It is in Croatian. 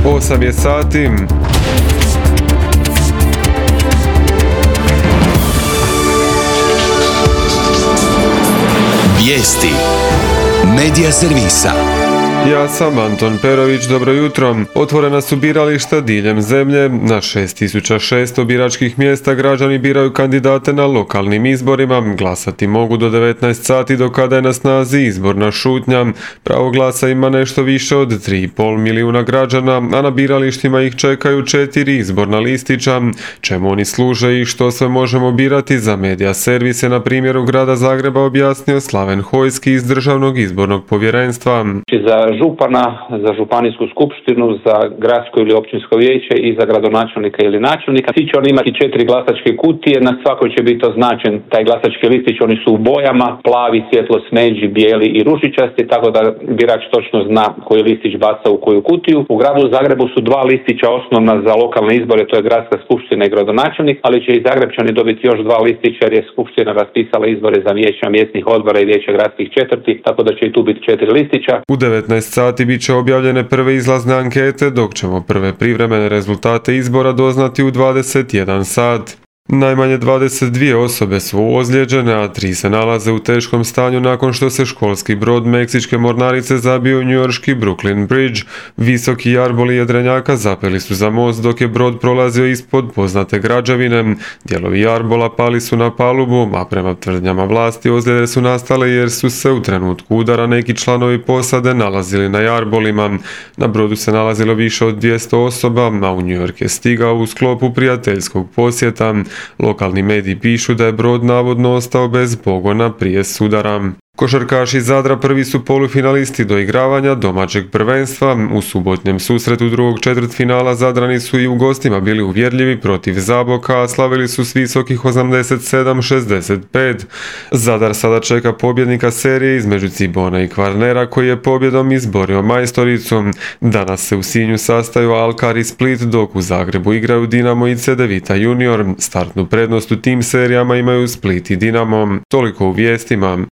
8 je sati. Vijesti Medija servisa. Ja sam Anton Perović, dobro jutro. Otvorena su birališta diljem zemlje. Na 6600 biračkih mjesta građani biraju kandidate na lokalnim izborima. Glasati mogu do 19 sati do kada je na snazi izborna šutnja. Pravo glasa ima nešto više od 3,5 milijuna građana, a na biralištima ih čekaju 4 izborna listića. Čemu oni služe i što sve možemo birati, za Medija servis je na primjeru grada Zagreba objasnio Slaven Hojski iz Državnog izbornog povjerenstva. Za župana, za županijsku skupštinu, za gradsko ili općinsko vijeće i za gradonačelnika ili načelnika. Svi će oni imati 4 glasačke kutije, na svakoj će biti označen taj glasački listić, oni su u bojama, plavi, svjetlo smeđi, bijeli i ružičasti, tako da birač točno zna koji listić baca u koju kutiju. U gradu Zagrebu su 2 listića osnovna za lokalne izbore, to je gradska skupština i gradonačelnik, ali će i Zagrebčani dobiti još 2 listića jer je skupština raspisala izbore za vijeća mjesnih odbora i vijeća gradskih četvrti, tako da će i tu biti 4 listića. U 19 sati bit će objavljene prve izlazne ankete, dok ćemo prve privremene rezultate izbora doznati u 21 sat. Najmanje 22 osobe su ozlijeđene, a 3 se nalaze u teškom stanju nakon što se školski brod Meksičke mornarice zabio u njujorški Brooklyn Bridge. Visoki jarboli jedrenjaka zapeli su za most dok je brod prolazio ispod poznate građevine. Dijelovi jarbola pali su na palubu, a prema tvrdnjama vlasti ozljede su nastale jer su se u trenutku udara neki članovi posade nalazili na jarbolima. Na brodu se nalazilo više od 200 osoba, a u New York je stigao u sklopu prijateljskog posjeta. Lokalni mediji pišu da je brod navodno ostao bez pogona prije sudara. Košarkaši Zadra prvi su polufinalisti doigravanja domaćeg prvenstva. U subotnjem susretu drugog četvrtfinala Zadrani su i u gostima bili uvjerljivi protiv Zaboka, a slavili su s visokih 87-65. Zadar sada čeka pobjednika serije između Cibona i Kvarnera koji je pobjedom izborio majstoricu. Danas se u Sinju sastaju Alkar i Split, dok u Zagrebu igraju Dinamo i Cedevita Junior. Startnu prednost u tim serijama imaju Split i Dinamo. Toliko u vijestima.